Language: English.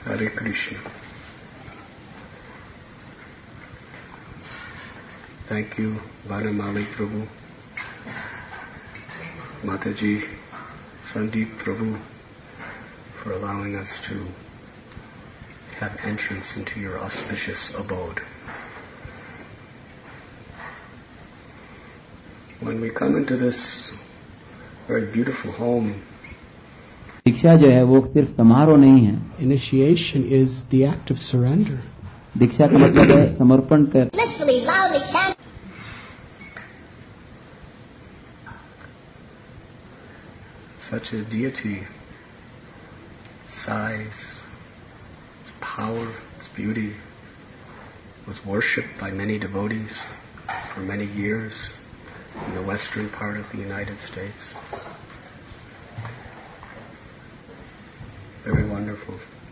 Hare Krishna. Thank you, Vanamali Prabhu, Mataji, Sandeep Prabhu, for allowing us to have entrance into your auspicious abode. When we come into this very beautiful home, दीक्षा जो है वो सिर्फ समारोह नहीं है. initiation is the act of surrender. दीक्षा का मतलब है समर्पण कर. Such a deity, size, its power, its beauty, was worshipped by many devotees for many years in the western part of the United States. Very wonderful.